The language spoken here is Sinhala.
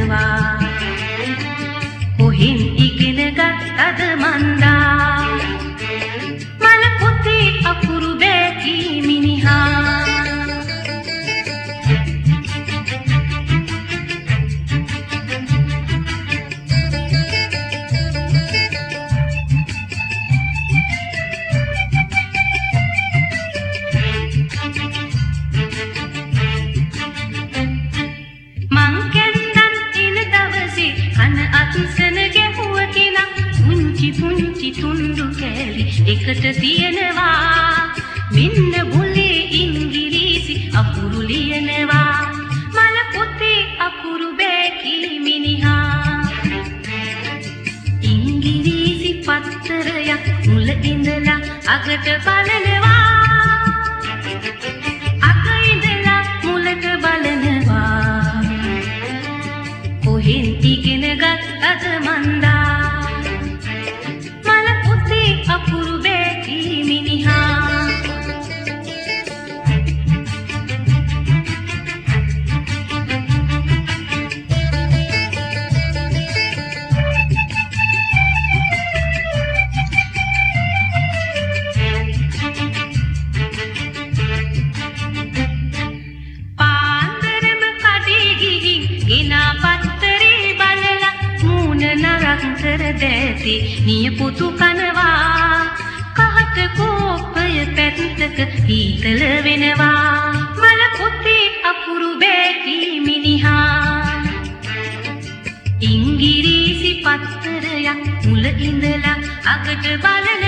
බලනවා කොහෙන් ඉගෙන ගත්තද මන්දා මල පොතේ අකුරු බෑකි මිනිහා එකට තියෙනවා මෙන්න බුලේ ඉංග්‍රීසි අකුරු ලියනවා මල පොතේ අකුරු බෑකි මිනිහා ඉංග්‍රීසි පත්තරයක් මුල ඉඳලා අගට බලනවා අග ඉඳලා මුලට බලනවා කොහෙන් ඉගෙන ගත්තද මන්දා අකුරු බෑකි මිනිහා පාන්දරම කඩේ ගිහින් ගෙනා පත්තරේ බලලා මූණ නරක් කර දැති නියපොතු කනවා කහට කෝපය පැත්තක හීතල වෙනවා මල පොතේ අකුරු බෑකි මිනිහා ඉංග්‍රීසි පත්තරයක් මුල ඉඳලා අගට බලන